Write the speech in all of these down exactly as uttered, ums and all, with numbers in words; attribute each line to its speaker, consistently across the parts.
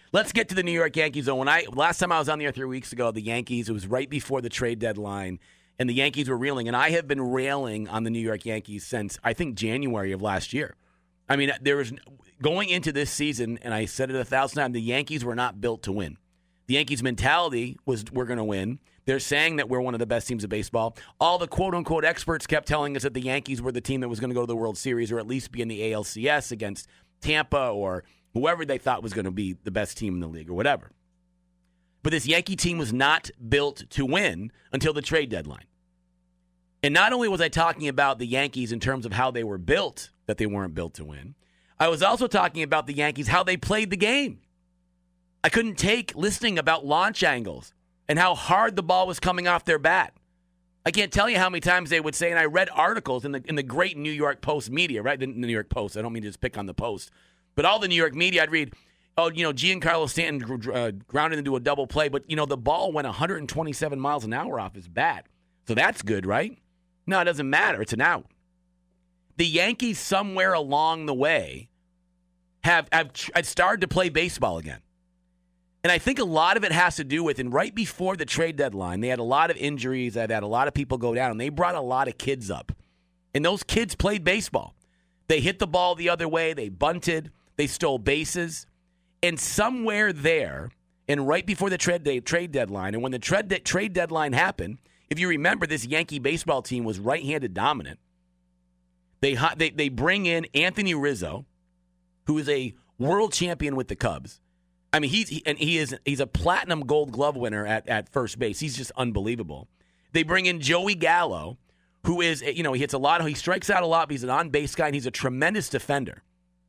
Speaker 1: Let's get to the New York Yankees. Though, when I last time I was on the air three weeks ago, the Yankees, it was right before the trade deadline, and the Yankees were reeling. And I have been railing on the New York Yankees since, I think, January of last year. I mean, there was going into this season, and I said it a thousand times, the Yankees were not built to win. The Yankees' mentality was we're going to win. They're saying that we're one of the best teams of baseball. All the quote-unquote experts kept telling us that the Yankees were the team that was going to go to the World Series or at least be in the A L C S against Tampa or whoever they thought was going to be the best team in the league or whatever. But this Yankee team was not built to win until the trade deadline. And not only was I talking about the Yankees in terms of how they were built, that they weren't built to win, I was also talking about the Yankees, how they played the game. I couldn't take listening about launch angles and how hard the ball was coming off their bat. I can't tell you how many times they would say, and I read articles in the in the great New York Post media, right? The New York Post. I don't mean to just pick on the Post. But all the New York media, I'd read, oh, you know, Giancarlo Stanton uh, grounded into a double play, but, you know, the ball went one hundred twenty-seven miles an hour off his bat. So that's good, right? No, it doesn't matter. It's an out. The Yankees, somewhere along the way, have, have, have started to play baseball again. And I think a lot of it has to do with, and right before the trade deadline, they had a lot of injuries. They've had a lot of people go down, and they brought a lot of kids up. And those kids played baseball. They hit the ball the other way. They bunted. They stole bases. And somewhere there, and right before the trade, day, trade deadline, and when the trade, de- trade deadline happened, if you remember, this Yankee baseball team was right-handed dominant. They, they, they bring in Anthony Rizzo, who is a world champion with the Cubs. I mean, he's he, and he is he's a platinum Gold Glove winner at, at first base. He's just unbelievable. They bring in Joey Gallo, who is, you know, he hits a lot. He strikes out a lot, but he's an on-base guy, and he's a tremendous defender.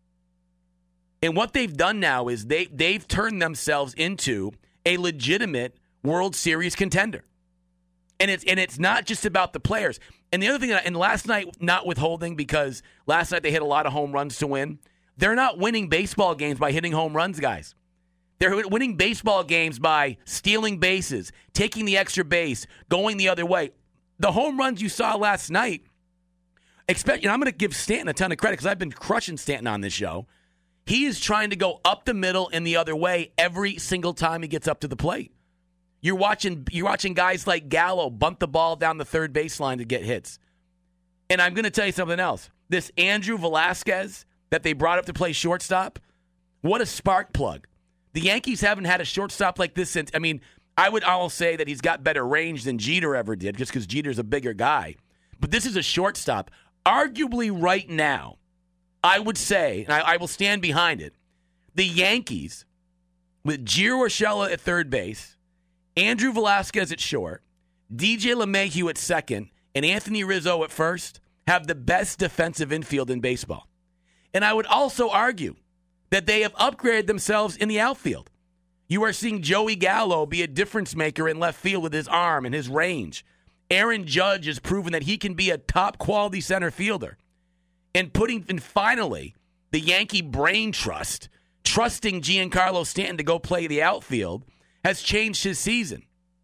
Speaker 1: And what they've done now is they they've turned themselves into a legitimate World Series contender. And it's and it's not just about the players. And the other thing, and last night, not withholding, because last night they hit a lot of home runs to win. They're not winning baseball games by hitting home runs, guys. They're winning baseball games by stealing bases, taking the extra base, going the other way. The home runs you saw last night, expect, you know, I'm going to give Stanton a ton of credit because I've been crushing Stanton on this show. He is trying to go up the middle and the other way every single time he gets up to the plate. You're watching, you're watching guys like Gallo bunt the ball down the third baseline to get hits. And I'm going to tell you something else. This Andrew Velasquez that they brought up to play shortstop, what a spark plug. The Yankees haven't had a shortstop like this since, I mean, I would almost say that he's got better range than Jeter ever did, just because Jeter's a bigger guy. But this is a shortstop. Arguably right now, I would say, and I, I will stand behind it, the Yankees, with Gio Urshela at third base, Andrew Velasquez at short, D J LeMahieu at second, and Anthony Rizzo at first, have the best defensive infield in baseball. And I would also argue that they have upgraded themselves in the outfield. You are seeing Joey Gallo be a difference maker in left field with his arm and his range. Aaron Judge has proven that he can be a top quality center fielder. And putting, and finally, the Yankee brain trust, trusting Giancarlo Stanton to go play the outfield, has changed his season.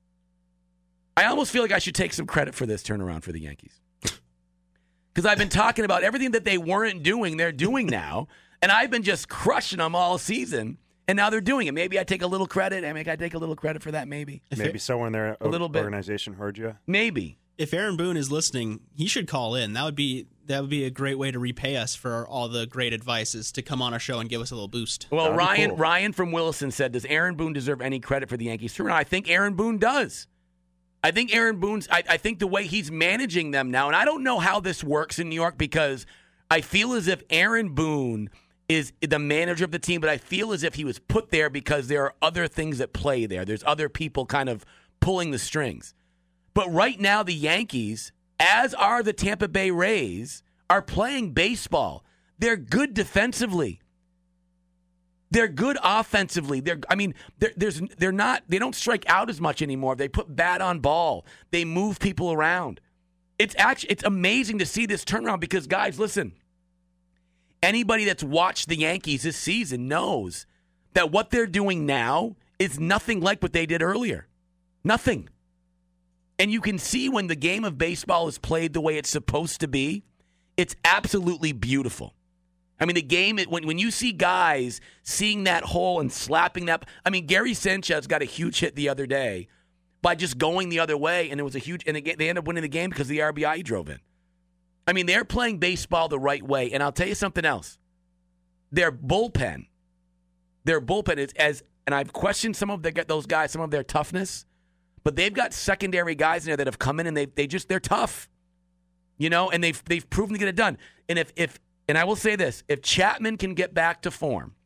Speaker 1: I almost feel like I should take some credit for this turnaround for the Yankees. Because I've been talking about everything that they weren't doing, they're doing now. And I've been just crushing them all season, and now they're doing it. Maybe I take a little credit. I mean, I take a little credit for that, maybe.
Speaker 2: Maybe someone there, a little organization bit. heard you.
Speaker 1: Maybe.
Speaker 3: If Aaron Boone is listening, he should call in. That would be that would be a great way to repay us for all the great advices, to come on our show and give us a little boost.
Speaker 1: Well,
Speaker 2: That'd
Speaker 1: Ryan
Speaker 2: cool.
Speaker 1: Ryan from Williston said, does Aaron Boone deserve any credit for the Yankees turnaround? I think Aaron Boone does. I think Aaron Boone's, I, I think the way he's managing them now, and I don't know how this works in New York, because I feel as if Aaron Boone is the manager of the team, but I feel as if he was put there because there are other things at play there. There's other people kind of pulling the strings. But right now, the Yankees, as are the Tampa Bay Rays, are playing baseball. They're good defensively. They're good offensively. They're, I mean, they're, there's, they're not. They don't strike out as much anymore. They put bat on ball. They move people around. It's actually it's amazing to see this turnaround because, guys, listen. Anybody that's watched the Yankees this season knows that what they're doing now is nothing like what they did earlier. Nothing. And you can see when the game of baseball is played the way it's supposed to be, it's absolutely beautiful. I mean, the game, when when you see guys seeing that hole and slapping that, I mean, Gary Sanchez got a huge hit the other day by just going the other way, and it was a huge, and they ended up winning the game because of the R B I he drove in. I mean, they're playing baseball the right way, and I'll tell you something else. Their bullpen, their bullpen is as, and I've questioned some of the, those guys, some of their toughness, but they've got secondary guys in there that have come in and they they just they're tough, you know, and they've they've proven to get it done. And if if and I will say this, if Chapman can get back to form,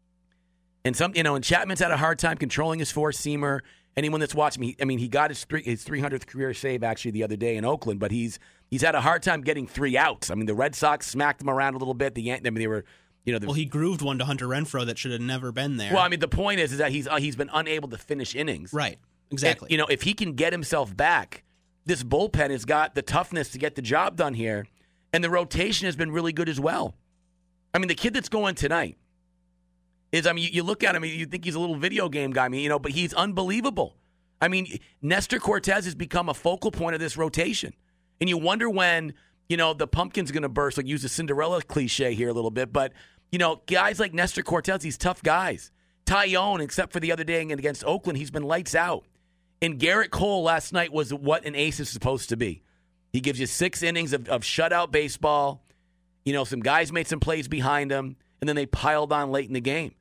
Speaker 1: and some you know, and Chapman's had a hard time controlling his four seamer. Anyone that's watching me, I mean, he got his three, his three hundredth career save actually the other day in Oakland, but he's he's had a hard time getting three outs. I mean, the Red Sox smacked him around a little bit. The I mean, they were. You know, the,
Speaker 3: well, he grooved one to Hunter Renfroe that should have never been there.
Speaker 1: Well, I mean, the point is, is that he's uh, he's been unable to finish innings.
Speaker 3: Right, exactly.
Speaker 1: And, you know, if he can get himself back, this bullpen has got the toughness to get the job done here, and the rotation has been really good as well. I mean, the kid that's going tonight is, I mean, you, you look at him, you think he's a little video game guy, I mean, you know, but he's unbelievable. I mean, Nestor Cortez has become a focal point of this rotation, and you wonder when, you know, the pumpkin's going to burst. Like, use the Cinderella cliche here a little bit, but. You know, guys like Nestor Cortez, these tough guys. Tyone, except for the other day against Oakland, he's been lights out. And Garrett Cole last night was what an ace is supposed to be. He gives you six innings of, of shutout baseball. You know, some guys made some plays behind him, and then they piled on late in the game.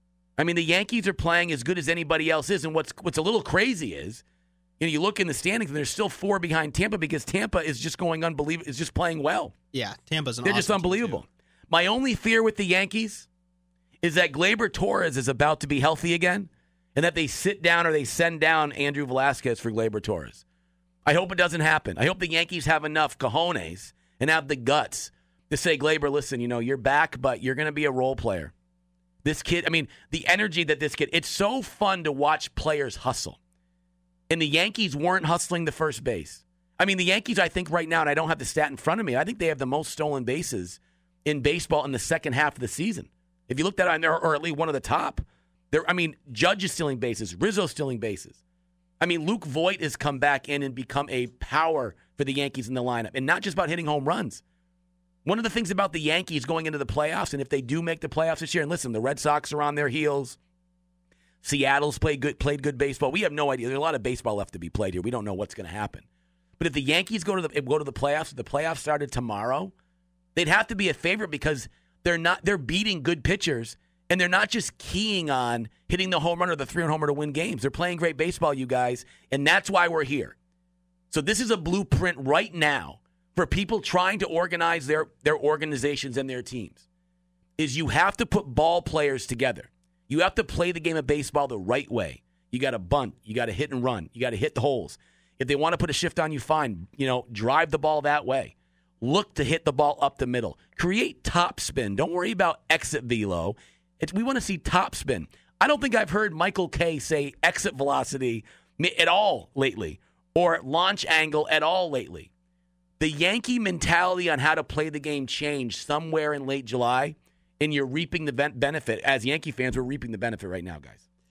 Speaker 1: I mean, the Yankees are playing as good as anybody else is, and what's what's a little crazy is, you know, you look in the standings, and there's still four behind Tampa because Tampa is just going unbelievable, is just playing well.
Speaker 3: Yeah, Tampa's an
Speaker 1: They're
Speaker 3: awesome
Speaker 1: just unbelievable.
Speaker 3: team too.
Speaker 1: My only fear with the Yankees is that Gleyber Torres is about to be healthy again and that they sit down or they send down Andrew Velazquez for Gleyber Torres. I hope it doesn't happen. I hope the Yankees have enough cojones and have the guts to say, Gleyber, listen, you know, you're back, but you're going to be a role player. This kid, I mean, the energy that this kid, it's so fun to watch players hustle. And the Yankees weren't hustling the first base. I mean, the Yankees, I think right now, and I don't have the stat in front of me, I think they have the most stolen bases in baseball in the second half of the season. If you looked at it, or, or at least one of the top, there. I mean, Judge is stealing bases, Rizzo's stealing bases. I mean, Luke Voit has come back in and become a power for the Yankees in the lineup, and not just about hitting home runs. One of the things about the Yankees going into the playoffs, and if they do make the playoffs this year, and listen, the Red Sox are on their heels. Seattle's played good, played good baseball. We have no idea. There's a lot of baseball left to be played here. We don't know what's going to happen. But if the Yankees go to the go to the playoffs, if the playoffs started tomorrow, they'd have to be a favorite because they're not they're beating good pitchers, and they're not just keying on hitting the home run or the three-run homer to win games. They're playing great baseball, you guys, and that's why we're here. So this is a blueprint right now for people trying to organize their, their organizations and their teams, is you have to put ball players together. You have to play the game of baseball the right way. You got to bunt. You got to hit and run. You got to hit the holes. If they want to put a shift on you, fine. You know, drive the ball that way. Look to hit the ball up the middle. Create top spin. Don't worry about exit velo. It's, we want to see top spin. I don't think I've heard Michael Kay say exit velocity at all lately or launch angle at all lately. The Yankee mentality on how to play the game changed somewhere in late July, and you're reaping the benefit. As Yankee fans, we're reaping the benefit right now, guys.